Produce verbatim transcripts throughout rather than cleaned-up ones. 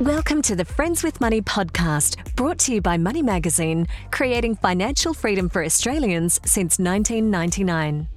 Welcome to the Friends with Money podcast, brought to you by Money Magazine, creating financial freedom for Australians since nineteen ninety-nine.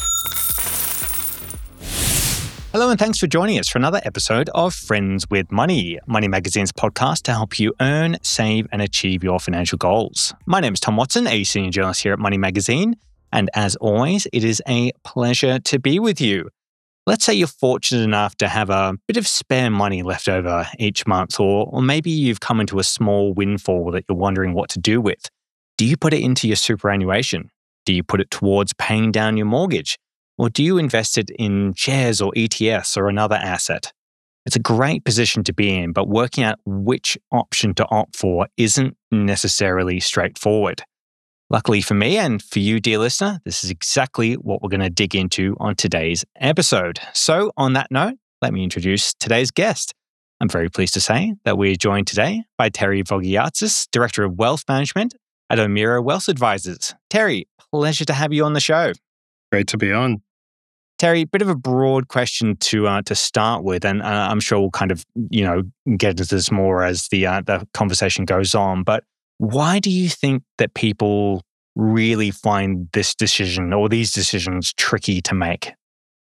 Hello and thanks for joining us for another episode of Friends with Money, Money Magazine's podcast to help you earn, save and achieve your financial goals. My name is Tom Watson, a senior journalist here at Money Magazine, and as always, it is a pleasure to be with you. Let's say you're fortunate enough to have a bit of spare money left over each month, or, or maybe you've come into a small windfall that you're wondering what to do with. Do you put it into your superannuation? Do you put it towards paying down your mortgage? Or do you invest it in shares or E T Fs or another asset? It's a great position to be in, but working out which option to opt for isn't necessarily straightforward. Luckily for me and for you, dear listener, this is exactly what we're going to dig into on today's episode. So on that note, let me introduce today's guest. I'm very pleased to say that we're joined today by Terry Vogiatsis, Director of Wealth Management at O'Meara Wealth Advisors. Terry, pleasure to have you on the show. Great to be on. Terry, bit of a broad question to uh, to start with, and uh, I'm sure we'll kind of, you know, get into this more as the uh, the conversation goes on. But why do you think that people really find this decision or these decisions tricky to make?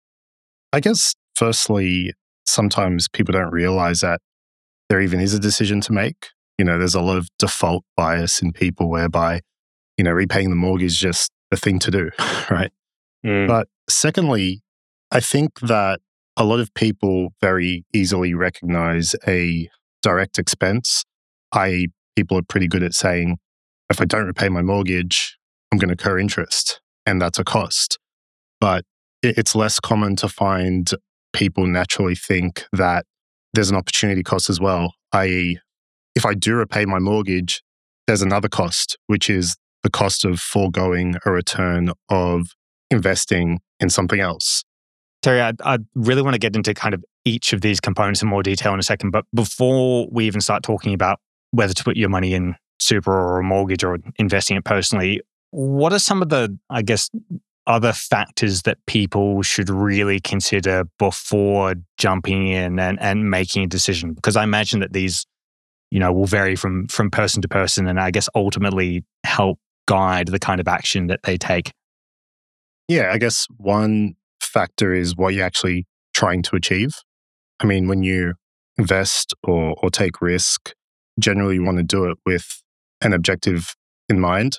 I guess, firstly, sometimes people don't realize that there even is a decision to make. You know, there's a lot of default bias in people whereby, you know, repaying the mortgage is just the thing to do, right? Mm. But secondly, I think that a lot of people very easily recognize a direct expense, that is, people are pretty good at saying, if I don't repay my mortgage, I'm going to incur interest, and that's a cost. But it's less common to find people naturally think that there's an opportunity cost as well, that is, if I do repay my mortgage, there's another cost, which is the cost of foregoing a return of investing in something else. Terry, I, I really want to get into kind of each of these components in more detail in a second. But before we even start talking about whether to put your money in super or a mortgage or investing it personally, what are some of the, I guess, other factors that people should really consider before jumping in and, and making a decision? Because I imagine that these, you know, will vary from, from person to person and I guess ultimately help guide the kind of action that they take. Yeah, I guess one factor is what you're actually trying to achieve. I mean, when you invest or, or take risk, generally you want to do it with an objective in mind.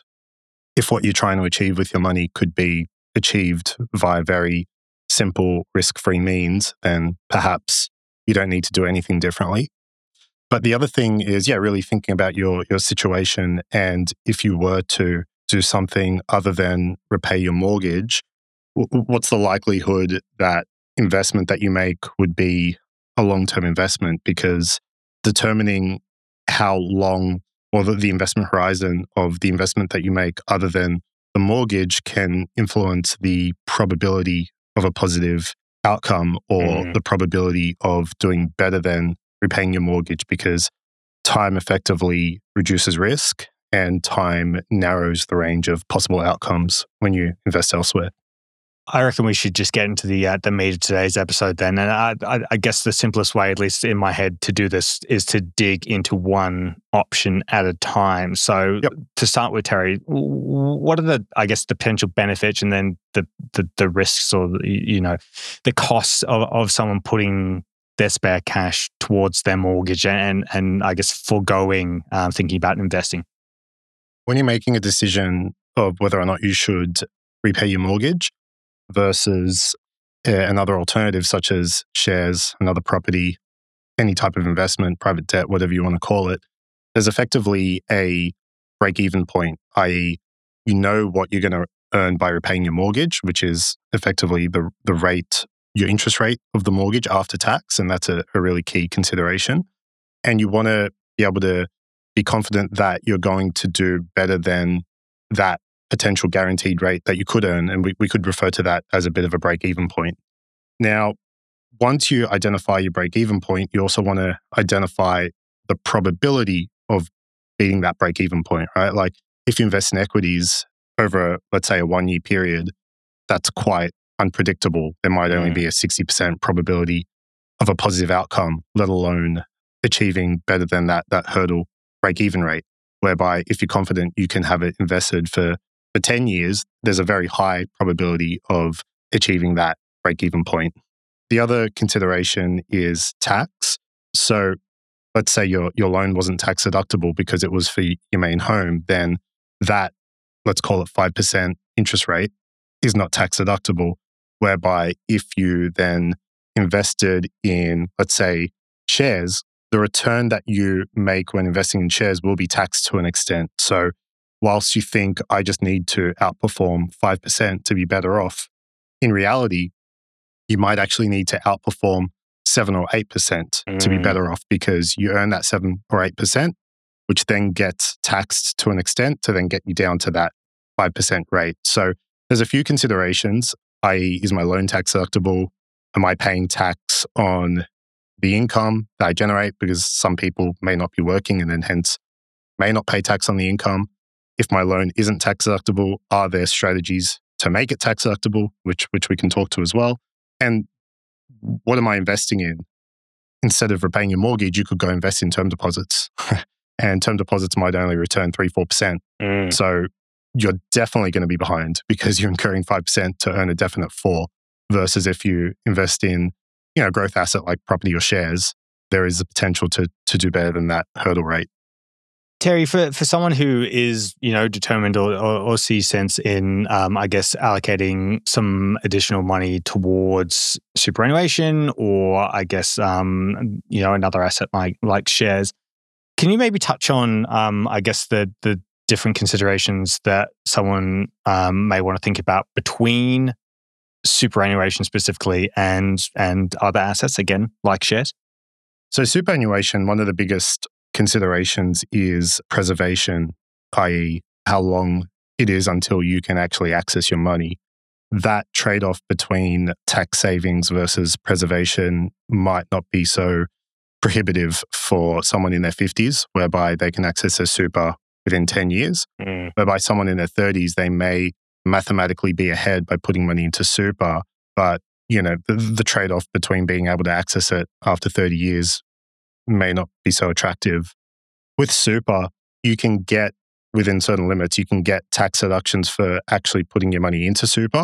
If what you're trying to achieve with your money could be achieved via very simple risk-free means, then perhaps you don't need to do anything differently. But the other thing is, yeah, really thinking about your, your situation, and if you were to do something other than repay your mortgage, what's the likelihood that investment that you make would be a long-term investment? Because determining how long or the, the investment horizon of the investment that you make other than the mortgage can influence the probability of a positive outcome or mm. the probability of doing better than repaying your mortgage, because time effectively reduces risk and time narrows the range of possible outcomes when you invest elsewhere. I reckon we should just get into the uh, the meat of today's episode then. And I, I, I guess the simplest way, at least in my head, to do this is to dig into one option at a time. So yep. To start with, Terry, what are the, I guess, the potential benefits and then the the, the risks or, the, you know, the costs of, of someone putting their spare cash towards their mortgage and, and I guess, foregoing um, thinking about investing? When you're making a decision of whether or not you should repay your mortgage versus uh, another alternative such as shares, another property, any type of investment, private debt, whatever you want to call it, there's effectively a break-even point, that is, you know what you're going to earn by repaying your mortgage, which is effectively the the rate, your interest rate of the mortgage after tax, and that's a, a really key consideration. And you want to be able to be confident that you're going to do better than that potential guaranteed rate that you could earn. And we, we could refer to that as a bit of a break-even point. Now, once you identify your break-even point, you also want to identify the probability of beating that break-even point, right? Like if you invest in equities over, let's say, a one-year period, that's quite unpredictable. There might only Mm. be a sixty percent probability of a positive outcome, let alone achieving better than that, that hurdle break-even rate, whereby if you're confident you can have it invested for, for ten years, there's a very high probability of achieving that break-even point. The other consideration is tax. So let's say your, your loan wasn't tax deductible because it was for your main home, then that, let's call it five percent interest rate, is not tax deductible, whereby if you then invested in, let's say, shares, the return that you make when investing in shares will be taxed to an extent. So whilst you think I just need to outperform five percent to be better off, in reality, you might actually need to outperform seven or eight percent mm. to be better off, because you earn that seven or eight percent, which then gets taxed to an extent to then get you down to that five percent rate. So there's a few considerations, that is, is my loan tax deductible? Am I paying tax on the income that I generate? Because some people may not be working and then hence may not pay tax on the income. If my loan isn't tax deductible, are there strategies to make it tax deductible, which which we can talk to as well? And what am I investing in? Instead of repaying your mortgage, you could go invest in term deposits. And term deposits might only return three, four percent. Mm. So you're definitely going to be behind because you're incurring five percent to earn a definite four, versus if you invest in, you know, a growth asset like property or shares, there is a potential to to do better than that hurdle rate. Terry, for, for someone who is, you know, determined or, or, or sees sense in, um, I guess, allocating some additional money towards superannuation or, I guess, um, you know, another asset like like shares, can you maybe touch on, um, I guess, the the different considerations that someone um, may want to think about between superannuation specifically and and other assets, again, like shares? So superannuation, one of the biggest considerations is preservation, that is how long it is until you can actually access your money. That trade-off between tax savings versus preservation might not be so prohibitive for someone in their fifties, whereby they can access their super within ten years, mm. whereby someone in their thirties, they may mathematically be ahead by putting money into super, but you know the, the trade-off between being able to access it after thirty years may not be so attractive. With super, you can get, within certain limits, you can get tax deductions for actually putting your money into super.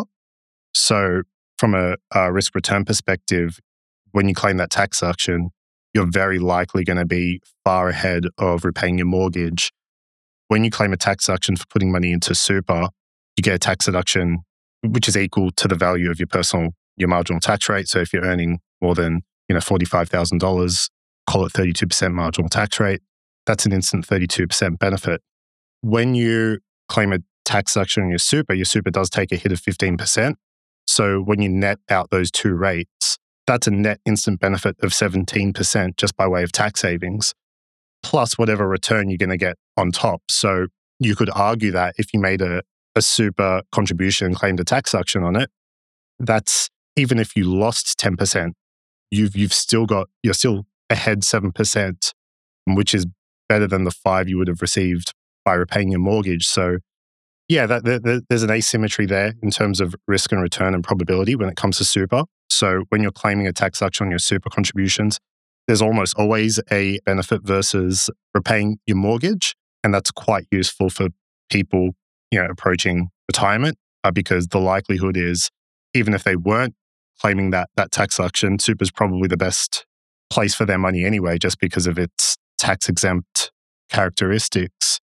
So from a, a risk return perspective, when you claim that tax deduction, you're very likely going to be far ahead of repaying your mortgage. When you claim a tax deduction for putting money into super, you get a tax deduction which is equal to the value of your personal, your marginal tax rate. So if you're earning more than, you know, forty-five thousand dollars, call it thirty-two percent marginal tax rate, that's an instant thirty-two percent benefit. When you claim a tax deduction on your super, your super does take a hit of fifteen percent. So when you net out those two rates, that's a net instant benefit of seventeen percent just by way of tax savings, plus whatever return you're going to get on top. So you could argue that if you made a, a super contribution and claimed a tax deduction on it, that's, even if you lost ten percent, you've you've still got, you're still ahead seven percent, which is better than the five you would have received by repaying your mortgage. So yeah, that, that, there's an asymmetry there in terms of risk and return and probability when it comes to super. So when you're claiming a tax deduction on your super contributions, there's almost always a benefit versus repaying your mortgage. And that's quite useful for people, you know, approaching retirement, uh, because the likelihood is, even if they weren't claiming that that tax deduction, super is probably the best place for their money anyway, just because of its tax exempt characteristics.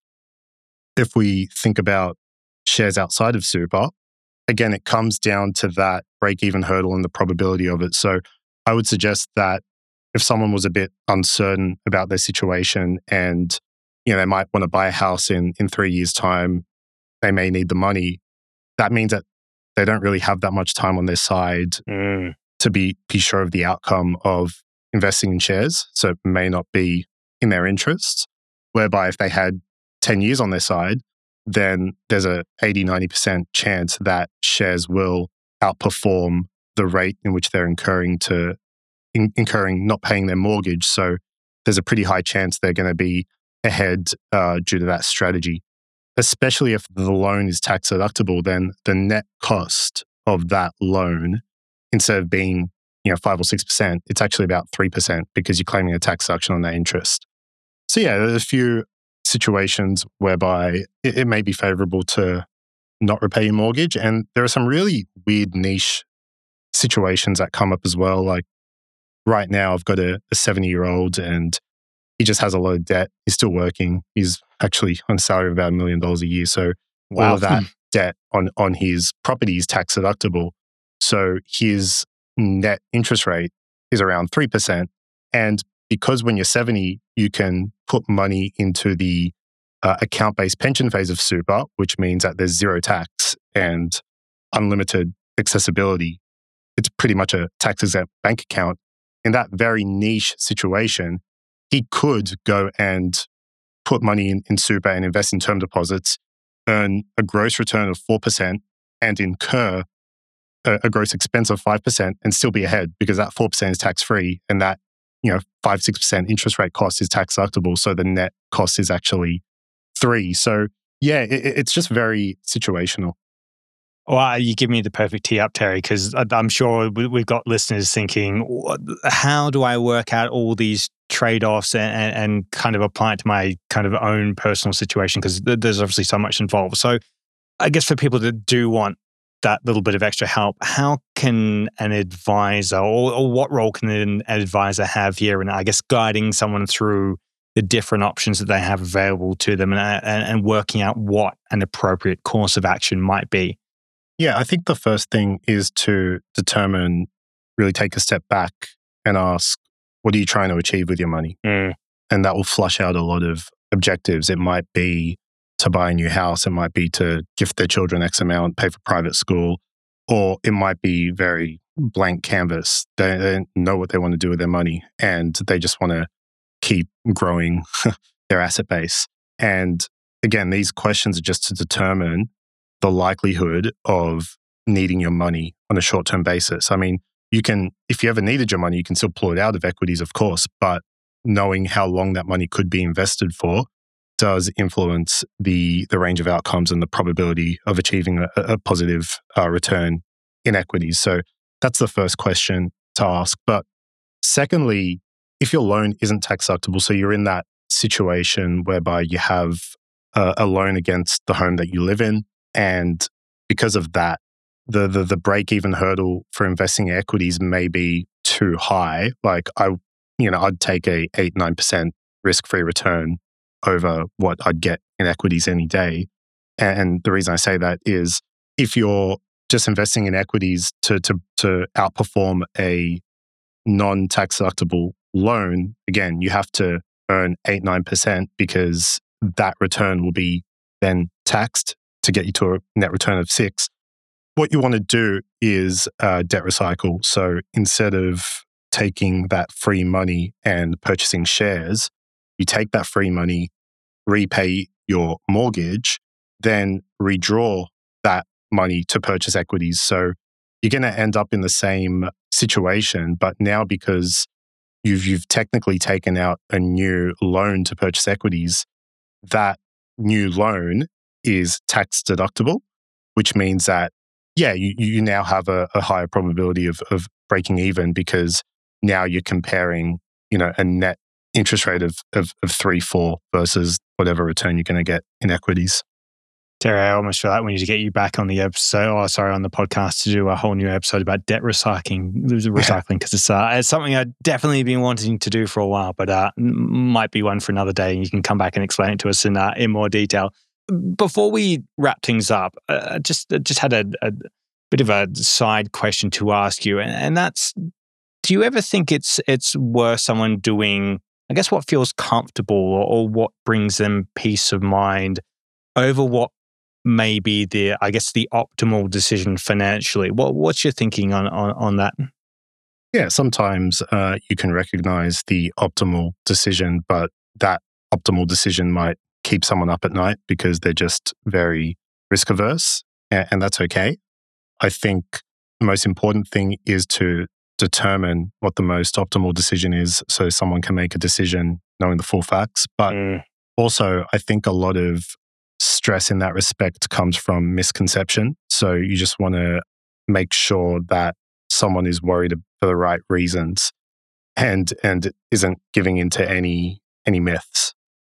If we think about shares outside of super, again, it comes down to that break-even hurdle and the probability of it. So I would suggest that if someone was a bit uncertain about their situation and, you know, they might want to buy a house in, in three years' time, they may need the money. That means that they don't really have that much time on their side mm. to be, be sure of the outcome of investing in shares. So it may not be in their interests, whereby if they had ten years on their side, then there's a eighty, ninety percent chance that shares will outperform the rate in which they're incurring to in, incurring not paying their mortgage. So there's a pretty high chance they're going to be ahead uh, due to that strategy. Especially if the loan is tax deductible, then the net cost of that loan, instead of being you know, five or six percent, it's actually about three percent because you're claiming a tax deduction on that interest. So yeah, there's a few situations whereby it, it may be favorable to not repay your mortgage. And there are some really weird niche situations that come up as well. Like right now, I've got a seventy-year-old and he just has a lot of debt. He's still working. He's actually on a salary of about a million dollars a year. So Wow. all of that debt on, on his property is tax deductible. So his net interest rate is around three percent. And because when you're seventy, you can put money into the uh, account-based pension phase of super, which means that there's zero tax and unlimited accessibility. It's pretty much a tax-exempt bank account. In that very niche situation, he could go and put money in, in super and invest in term deposits, earn a gross return of four percent and incur a, a gross expense of five percent and still be ahead because that four percent is tax-free and that, you know, five, six percent interest rate cost is tax deductible. So the net cost is actually three. So yeah, it, it's just very situational. Well, you give me the perfect tee up, Terry, because I'm sure we've got listeners thinking, how do I work out all these trade-offs and, and, and kind of apply it to my kind of own personal situation? Because there's obviously so much involved. So I guess for people that do want that little bit of extra help, how can an advisor or, or what role can an advisor have here in, I guess, guiding someone through the different options that they have available to them and, and, and working out what an appropriate course of action might be? Yeah, I think the first thing is to determine, really take a step back and ask, what are you trying to achieve with your money? Mm. And that will flush out a lot of objectives. It might be to buy a new house. It might be to gift their children X amount, pay for private school, or it might be very blank canvas. They, they don't know what they want to do with their money and they just want to keep growing their asset base. And again, these questions are just to determine the likelihood of needing your money on a short-term basis. I mean, you can, if you ever needed your money, you can still pull it out of equities, of course, but knowing how long that money could be invested for does influence the the range of outcomes and the probability of achieving a, a positive uh, return in equities. So that's the first question to ask. But secondly, if your loan isn't tax deductible, so you're in that situation whereby you have a, a loan against the home that you live in, and because of that, the the, the break-even hurdle for investing in equities may be too high. Like I, you know, I'd take a eight nine percent risk-free return over what I'd get in equities any day. And the reason I say that is if you're just investing in equities to to to outperform a non-tax deductible loan, again, you have to earn eight nine percent because that return will be then taxed to get you to a net return of six. What you want to do is uh, debt recycle. So instead of taking that free money and purchasing shares, you take that free money, repay your mortgage, then redraw that money to purchase equities. So you're going to end up in the same situation, but now because you've you've technically taken out a new loan to purchase equities, that new loan is tax deductible, which means that, yeah, you, you now have a, a higher probability of, of breaking even because now you're comparing, you know, a net interest rate of, of, of three, four versus whatever return you're going to get in equities. Terry, I almost feel like we need to get you back on the episode, or sorry, on the podcast to do a whole new episode about debt recycling, recycling, because it's uh, it's something I've definitely been wanting to do for a while, but uh, might be one for another day. And you can come back and explain it to us in uh, in more detail. Before we wrap things up, uh, just just had a, a bit of a side question to ask you, and, and that's: do you ever think it's it's worth someone doing, I guess, what feels comfortable or, or what brings them peace of mind over what may be the, I guess, the optimal decision financially? What what's your thinking on on, on that? Yeah, sometimes uh, you can recognize the optimal decision, but that optimal decision might keep someone up at night because they're just very risk averse, and, and that's okay. I think the most important thing is to determine what the most optimal decision is so someone can make a decision knowing the full facts. But Mm. also, I think a lot of stress in that respect comes from misconception. So you just want to make sure that someone is worried for the right reasons and and isn't giving into any any myths.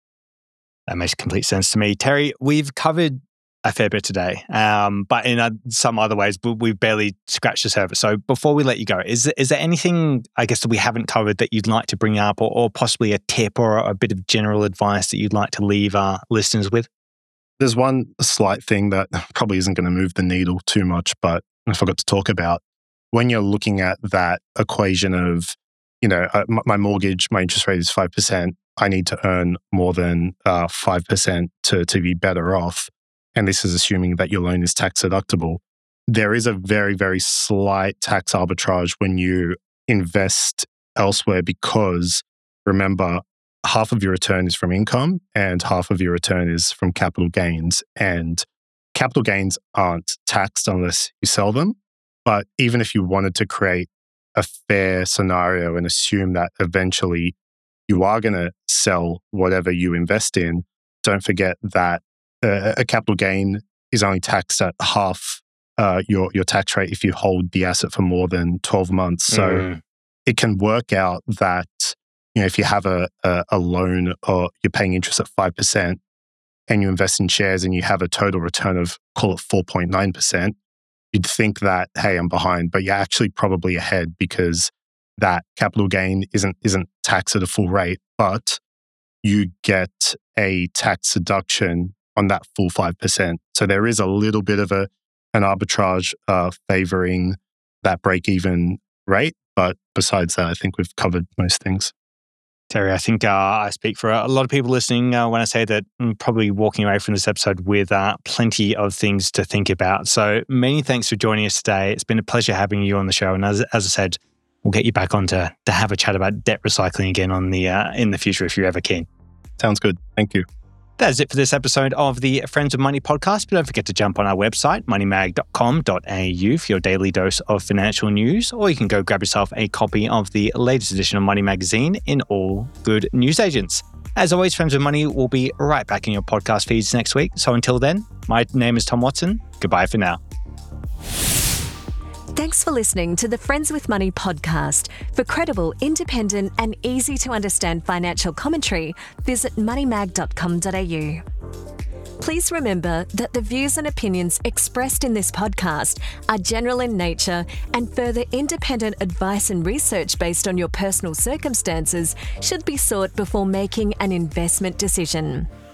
That makes complete sense to me. Terry, we've covered a fair bit today, um, but in uh, some other ways, we've barely scratched the surface. So before we let you go, is, is there anything, I guess, that we haven't covered that you'd like to bring up, or, or possibly a tip or a bit of general advice that you'd like to leave our listeners with? There's one slight thing that probably isn't going to move the needle too much, but I forgot to talk about. When you're looking at that equation of, you know, uh, my mortgage, my interest rate is five percent. I need to earn more than uh, five percent to, to be better off. And this is assuming that your loan is tax deductible. There is a very, very slight tax arbitrage when you invest elsewhere because, remember, half of your return is from income and half of your return is from capital gains. And capital gains aren't taxed unless you sell them. But even if you wanted to create a fair scenario and assume that eventually you are going to sell whatever you invest in, don't forget that uh, a capital gain is only taxed at half uh, your, your tax rate if you hold the asset for more than twelve months. So mm. it can work out that, you know, if you have a, a, a loan or you're paying interest at five percent and you invest in shares and you have a total return of, call it four point nine percent, you'd think that, hey, I'm behind, but you're actually probably ahead because that capital gain isn't isn't taxed at a full rate, but you get a tax deduction on that full five percent. So there is a little bit of a an arbitrage uh, favoring that break-even rate. But besides that, I think we've covered most things. Terry, I think uh, I speak for a lot of people listening uh, when I say that I'm probably walking away from this episode with uh, plenty of things to think about. So many thanks for joining us today. It's been a pleasure having you on the show. And as, as I said, we'll get you back on to, to have a chat about debt recycling again on the uh, in the future if you're ever keen. Sounds good. Thank you. That's it for this episode of the Friends of Money podcast. But don't forget to jump on our website, money mag dot com dot a u, for your daily dose of financial news, or you can go grab yourself a copy of the latest edition of Money Magazine in all good newsagents. As always, Friends of Money will be right back in your podcast feeds next week. So until then, my name is Tom Watson. Goodbye for now. Thanks for listening to the Friends with Money podcast. For credible, independent and easy to understand financial commentary, visit money mag dot com dot a u. Please remember that the views and opinions expressed in this podcast are general in nature, and further independent advice and research based on your personal circumstances should be sought before making an investment decision.